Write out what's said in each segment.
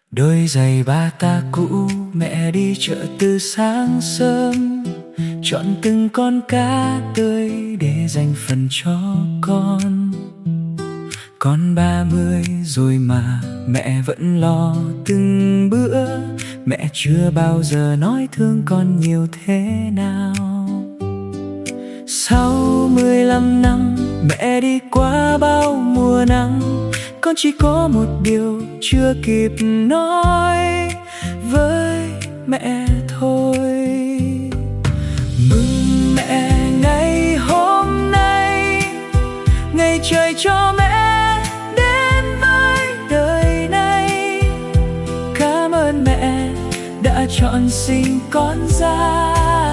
Đôi giày ba ta cũ, mẹ đi chợ từ sáng sớm, chọn từng con cá tươi để dành phần cho con. Con 30 rồi mà mẹ vẫn lo từng bữa, mẹ chưa bao giờ nói thương con nhiều thế nào. Sau 15 năm mẹ đi qua bao mùa nắng, con chỉ có một điều chưa kịp nói với mẹ thôi. Mừng mẹ ngày hôm nay, ngày trời cho mẹ đến với đời này. Cảm ơn mẹ đã chọn sinh con ra,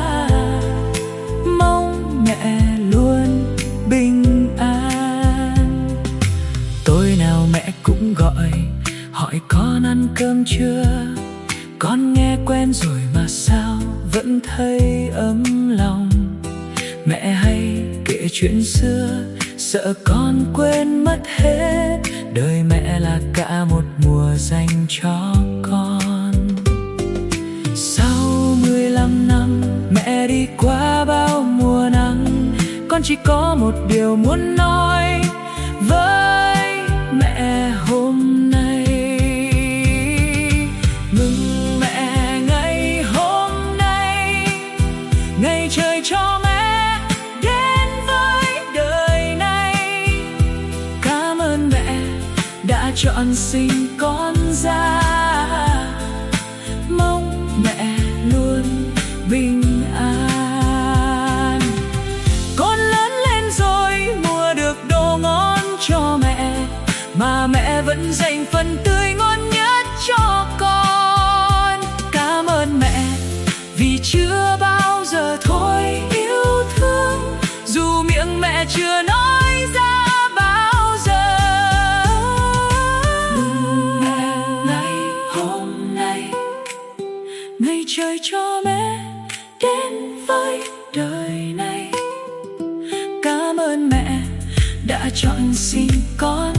mong mẹ luôn bình an. Tối nào mẹ cũng gọi hỏi con ăn cơm chưa. Con nghe quen rồi mà sao vẫn thấy ấm lòng. Mẹ hay kể chuyện xưa, sợ con quên mất hết. Đời mẹ là cả một mùa dành cho con. Sau 15 năm mẹ đi qua bao mùa nắng, con chỉ có một điều muốn nói với mẹ hôm nay. Mừng mẹ ngày hôm nay, ngày trời cho mẹ đến với đời này. Cảm ơn mẹ đã chọn sinh con ra, mong mẹ luôn bình an. Con lớn lên rồi mua được đồ ngon cho mẹ, mà mẹ vẫn dành phần tươi ngon nhất cho con. Cảm ơn mẹ vì chưa bao giờ thôi yêu thương, dù miệng mẹ chưa nói ra bao giờ. Mừng mẹ ngày hôm nay, ngày trời cho mẹ đến với đời này. Cảm ơn mẹ đã chọn sinh con